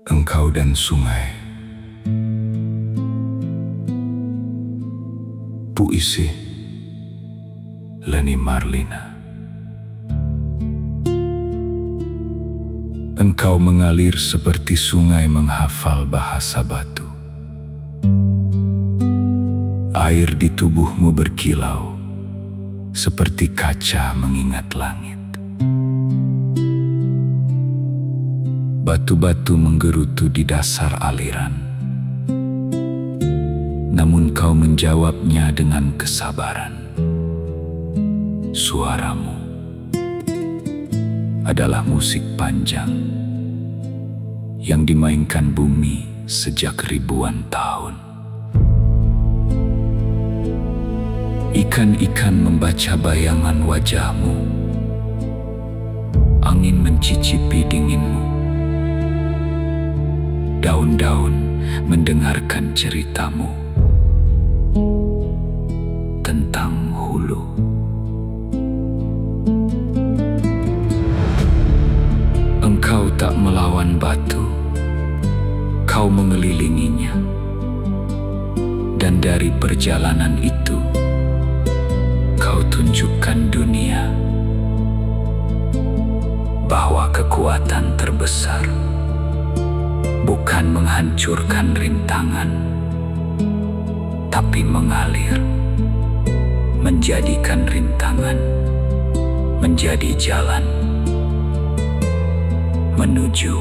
Engkau dan sungai. Puisi Leni Marlina. Engkau mengalir seperti sungai menghafal bahasa batu. Air di tubuhmu berkilau seperti kaca mengingat langit. Batu-batu menggerutu di dasar aliran, namun kau menjawabnya dengan kesabaran. Suaramu adalah musik panjang yang dimainkan bumi sejak ribuan tahun. Ikan-ikan membaca bayangan wajahmu, angin mencicipi dinginmu, daun-daun mendengarkan ceritamu tentang hulu. Engkau tak melawan batu, kau mengelilinginya. Dan dari perjalanan itu, kau tunjukkan dunia bahwa kekuatan terbesar bukan menghancurkan rintangan, tapi mengalir, menjadikan rintangan menjadi jalan menuju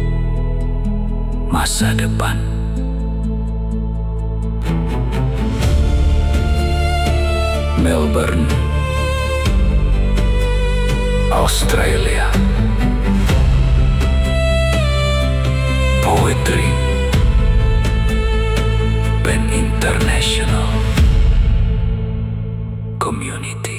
masa depan. Melbourne, Australia. Poetry Pen International Community.